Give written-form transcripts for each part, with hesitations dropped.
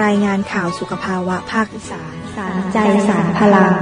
รายงานข่าวสุขภาวะภาคอีสานสารใจสารพลัง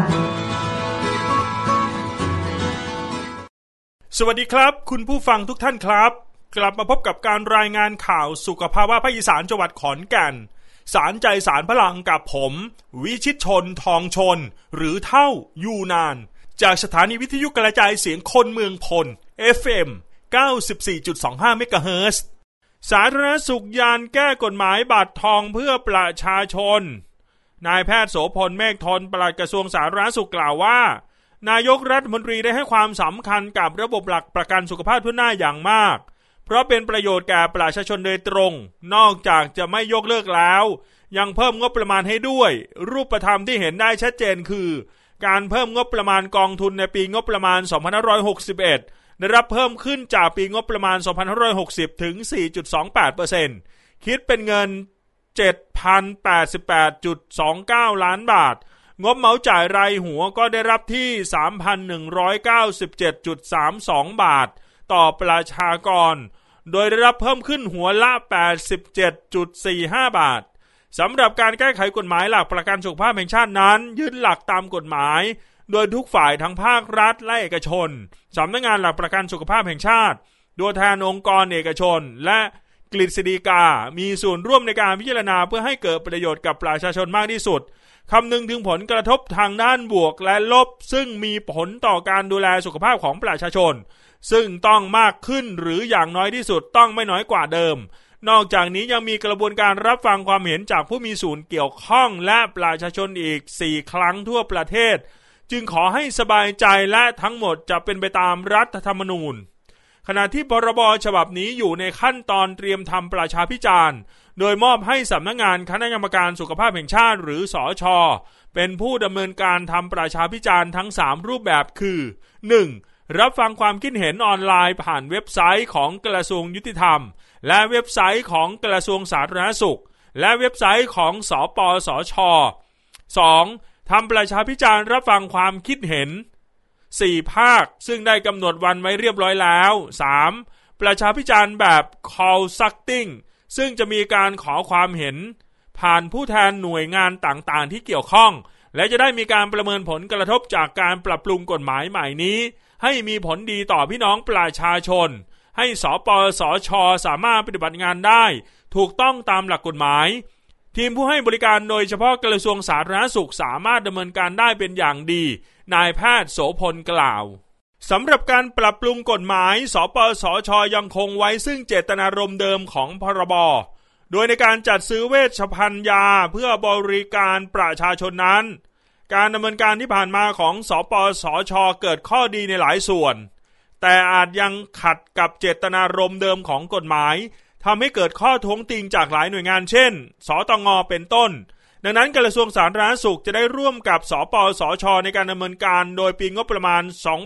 สวัสดีครับคุณผู้ฟังทุกท่านครับกลับมาพบกับการรายงานข่าวสุขภาวะภาคอีสานจังหวัดขอนแก่นสารใจสารพลังกับผมวิชิตชนทองชนหรือเท่ายูนานจากสถานีวิทยุกระจายเสียงคนเมืองพล FM 94.25 เมกะเฮิรตซ์สาธารณสุขยานแก้กฎหมายบัตรทองเพื่อประชาชนนายแพทย์โสพลเมฆทนปลัดกระทรวงสาธารณสุขกล่าวว่านายกรัฐมนตรีได้ให้ความสำคัญกับระบบหลักประกันสุขภาพทั่วหน้าอย่างมากเพราะเป็นประโยชน์แก่ประชาชนโดยตรงนอกจากจะไม่ยกเลิกแล้วยังเพิ่มงบประมาณให้ด้วยรูปธรรมที่เห็นได้ชัดเจนคือการเพิ่มงบประมาณกองทุนในปีงบประมาณ2561ได้รับเพิ่มขึ้นจากปีงบประมาณ2560ถึง 4.28% คิดเป็นเงิน 7,088.29 ล้านบาทงบเหมาจ่ายรายหัวก็ได้รับที่ 3,197.32 บาทต่อประชากรโดยได้รับเพิ่มขึ้นหัวละ 87.45 บาทสำหรับการแก้ไขกฎหมายหลักประกันสุขภาพแห่งชาตินั้นยึดหลักตามกฎหมายโดยทุกฝ่ายทั้งภาครัฐและเอกชนสำนักงานหลักประกันสุขภาพแห่งชาติตัวแทนองค์กรเอกชนและกฤษฎีกามีส่วนร่วมในการพิจารณาเพื่อให้เกิดประโยชน์กับประชาชนมากที่สุดคำนึงถึงผลกระทบทางด้านบวกและลบซึ่งมีผลต่อการดูแลสุขภาพของประชาชนซึ่งต้องมากขึ้นหรืออย่างน้อยที่สุดต้องไม่น้อยกว่าเดิมนอกจากนี้ยังมีกระบวนการรับฟังความเห็นจากผู้มีส่วนเกี่ยวข้องและประชาชนอีก4ครั้งทั่วประเทศจึงขอให้สบายใจและทั้งหมดจะเป็นไปตามรัฐธรรมนูญขณะที่พรบฉบับนี้อยู่ในขั้นตอนเตรียมทำประชาพิจารณ์โดยมอบให้สำนักงานคณะกรรมการสุขภาพแห่งชาติหรือสช.เป็นผู้ดำเนินการทำประชาพิจารณ์ทั้ง3รูปแบบคือ 1. รับฟังความคิดเห็นออนไลน์ผ่านเว็บไซต์ของกระทรวงยุติธรรมและเว็บไซต์ของกระทรวงสาธารณสุขและเว็บไซต์ของสปสช. 2. ทำประชาพิจารณ์รับฟังความคิดเห็น4ภาคซึ่งได้กำหนดวันไว้เรียบร้อยแล้ว 3. ประชาพิจารณ์แบบ consulting ซึ่งจะมีการขอความเห็นผ่านผู้แทนหน่วยงานต่างๆที่เกี่ยวข้องและจะได้มีการประเมินผลกระทบจากการปรับปรุงกฎหมายใหม่นี้ให้มีผลดีต่อพี่น้องประชาชนให้สปสช.สามารถปฏิบัติงานได้ถูกต้องตามหลักกฎหมายทีมผู้ให้บริการโดยเฉพาะกระทรวงสาธารณสุขสามารถดำเนินการได้เป็นอย่างดีนายแพทย์โสพลกล่าวสำหรับการปรับปรุงกฎหมายสปสช.ยังคงไว้ซึ่งเจตนารมณ์เดิมของพรบโดยในการจัดซื้อเวชภัณฑ์ยาเพื่อบริการประชาชนนั้นการดำเนินการที่ผ่านมาของสปสช.เกิดข้อดีในหลายส่วนแต่อาจยังขัดกับเจตนารมณ์เดิมของกฎหมายทำให้เกิดข้อท้วงติงจากหลายหน่วยงานเช่นสตง.เป็นต้นดังนั้นกระทรวงสาธารณสุขจะได้ร่วมกับสปสช.ในการดำเนินการโดยปีงบประมาณ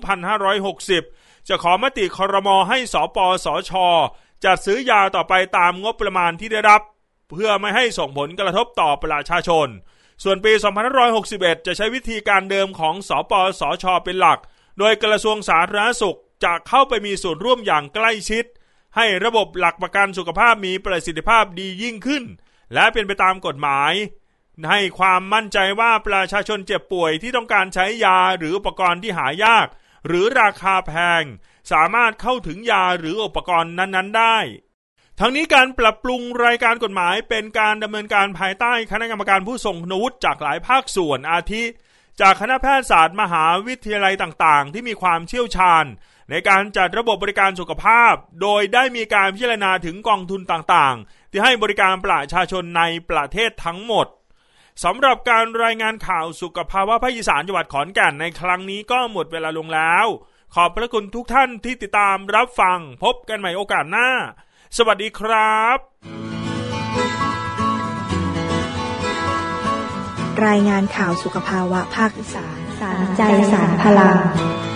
2560จะขอมติครม.ให้สปสช.จัดซื้อยาต่อไปตามงบประมาณที่ได้รับเพื่อไม่ให้ส่งผลกระทบต่อประชาชนส่วนปี2561จะใช้วิธีการเดิมของสปสช.เป็นหลักโดยกระทรวงสาธารณสุขจะเข้าไปมีส่วนร่วมอย่างใกล้ชิดให้ระบบหลักประกันสุขภาพมีประสิทธิภาพดียิ่งขึ้นและเป็นไปตามกฎหมายให้ความมั่นใจว่าประชาชนเจ็บป่วยที่ต้องการใช้ยาหรืออุปกรณ์ที่หายากหรือราคาแพงสามารถเข้าถึงยาหรืออุปกรณ์นั้นๆได้ทั้งนี้การปรับปรุงรายการกฎหมายเป็นการดำเนินการภายใต้คณะกรรมการผู้ทรงคุณวุฒิจากหลายภาคส่วนอาทิจากคณะแพทยศาสตร์มหาวิทยาลัยต่างๆที่มีความเชี่ยวชาญในการจัดระบบบริการสุขภาพโดยได้มีการพิจารณาถึงกองทุนต่างๆที่ให้บริการประชาชนในประเทศทั้งหมดสำหรับการรายงานข่าวสุขภาวะภาคอีสานจังหวัดขอนแก่นในครั้งนี้ก็หมดเวลาลงแล้วขอบพระคุณทุกท่านที่ติดตามรับฟังพบกันใหม่โอกาสหน้าสวัสดีครับรายงานข่าวสุขภาวะภาคอีสานสารใจสารพลัง